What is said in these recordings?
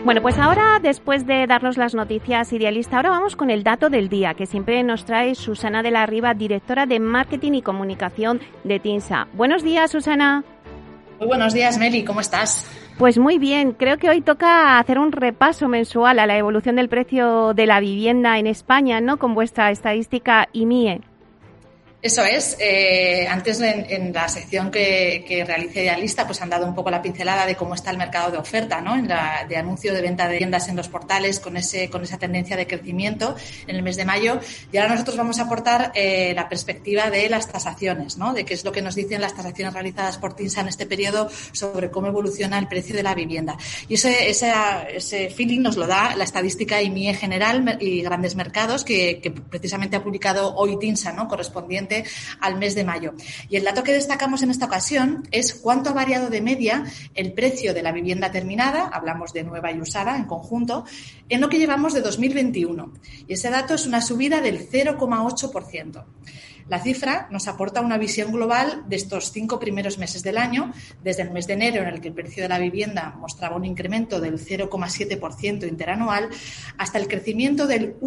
Bueno, pues ahora, después de darnos las noticias Idealista, ahora vamos con el dato del día, que siempre nos trae Susana de la Riva, directora de Marketing y Comunicación de TINSA. Buenos días, Susana. Muy buenos días, Meli, ¿cómo estás? Pues muy bien, creo que hoy toca hacer un repaso mensual a la evolución del precio de la vivienda en España, ¿no?, con vuestra estadística IMIE. Eso es. Antes en la sección que realice Idealista, pues han dado un poco la pincelada de cómo está el mercado de oferta, ¿no? De anuncio de venta de viviendas en los portales con esa tendencia de crecimiento en el mes de mayo. Y ahora nosotros vamos a aportar la perspectiva de las tasaciones, ¿no? De qué es lo que nos dicen las tasaciones realizadas por TINSA en este periodo sobre cómo evoluciona el precio de la vivienda. Y ese feeling nos lo da la estadística IMIE general y grandes mercados que precisamente ha publicado hoy TINSA, ¿no?, correspondiente al mes de mayo. Y el dato que destacamos en esta ocasión es cuánto ha variado de media el precio de la vivienda terminada, hablamos de nueva y usada en conjunto, en lo que llevamos de 2021. Y ese dato es una subida del 0,8%. La cifra nos aporta una visión global de estos 5 primeros meses del año, desde el mes de enero, en el que el precio de la vivienda mostraba un incremento del 0,7% interanual, hasta el crecimiento del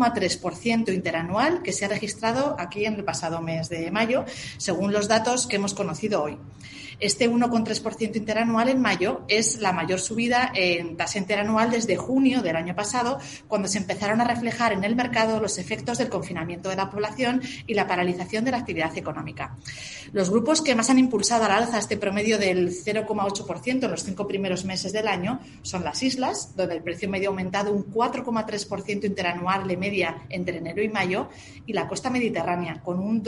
1,3% interanual que se ha registrado aquí en el pasado mes de mayo, según los datos que hemos conocido hoy. Este 1,3% interanual en mayo es la mayor subida en tasa interanual desde junio del año pasado, cuando se empezaron a reflejar en el mercado los efectos del confinamiento de la población y la paralización de la actividad económica. Los grupos que más han impulsado al alza este promedio del 0,8% en los 5 primeros meses del año son las islas, donde el precio medio ha aumentado un 4,3% interanual de media entre enero y mayo, y la costa mediterránea, con un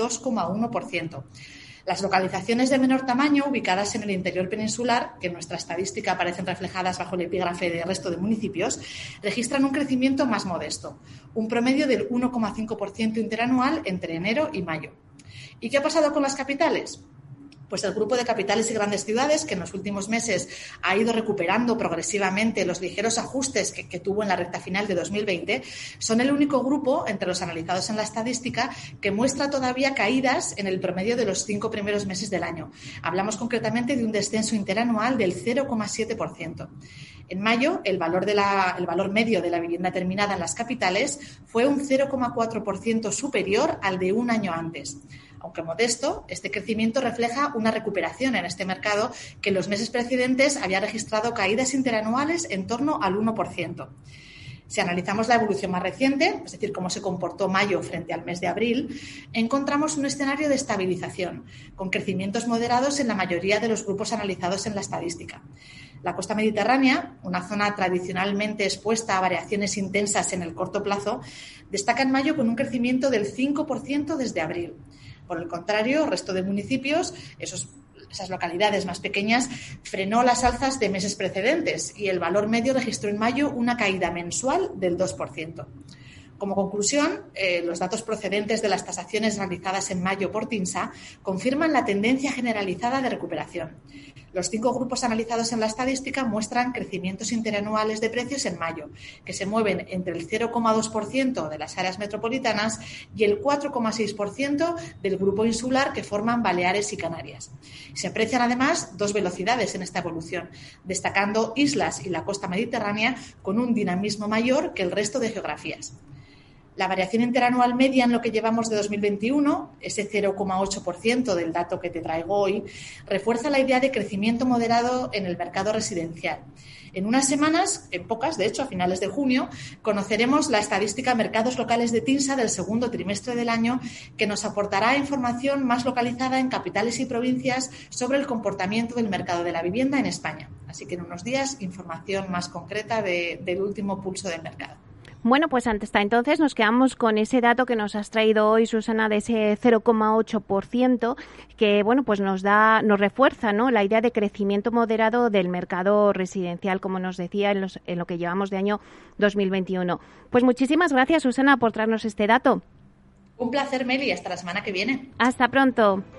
2,1%. Las localizaciones de menor tamaño, ubicadas en el interior peninsular, que en nuestra estadística aparecen reflejadas bajo el epígrafe de resto de municipios, registran un crecimiento más modesto, un promedio del 1,5% interanual entre enero y mayo. ¿Y qué ha pasado con las capitales? Pues el grupo de capitales y grandes ciudades, que en los últimos meses ha ido recuperando progresivamente los ligeros ajustes que tuvo en la recta final de 2020, son el único grupo entre los analizados en la estadística que muestra todavía caídas en el promedio de los 5 primeros meses del año. Hablamos concretamente de un descenso interanual del 0,7%. En mayo, el valor medio de la vivienda terminada en las capitales fue un 0,4% superior al de un año antes. Aunque modesto, este crecimiento refleja una recuperación en este mercado que en los meses precedentes había registrado caídas interanuales en torno al 1%. Si analizamos la evolución más reciente, es decir, cómo se comportó mayo frente al mes de abril, encontramos un escenario de estabilización, con crecimientos moderados en la mayoría de los grupos analizados en la estadística. La costa mediterránea, una zona tradicionalmente expuesta a variaciones intensas en el corto plazo, destaca en mayo con un crecimiento del 5% desde abril. Por el contrario, el resto de municipios, esas localidades más pequeñas, frenó las alzas de meses precedentes y el valor medio registró en mayo una caída mensual del 2%. Como conclusión, los datos procedentes de las tasaciones realizadas en mayo por TINSA confirman la tendencia generalizada de recuperación. Los 5 grupos analizados en la estadística muestran crecimientos interanuales de precios en mayo, que se mueven entre el 0,2% de las áreas metropolitanas y el 4,6% del grupo insular que forman Baleares y Canarias. Se aprecian además 2 velocidades en esta evolución, destacando islas y la costa mediterránea con un dinamismo mayor que el resto de geografías. La variación interanual media en lo que llevamos de 2021, ese 0,8% del dato que te traigo hoy, refuerza la idea de crecimiento moderado en el mercado residencial. En unas semanas, en pocas, de hecho, a finales de junio, conoceremos la estadística Mercados Locales de TINSA del segundo trimestre del año, que nos aportará información más localizada en capitales y provincias sobre el comportamiento del mercado de la vivienda en España. Así que en unos días, información más concreta del último pulso del mercado. Bueno, pues hasta entonces nos quedamos con ese dato que nos has traído hoy, Susana, de ese 0,8%, que bueno, pues nos refuerza, ¿no?, la idea de crecimiento moderado del mercado residencial, como nos decía en lo que llevamos de año 2021. Pues muchísimas gracias, Susana, por traernos este dato. Un placer, Meli, hasta la semana que viene. Hasta pronto.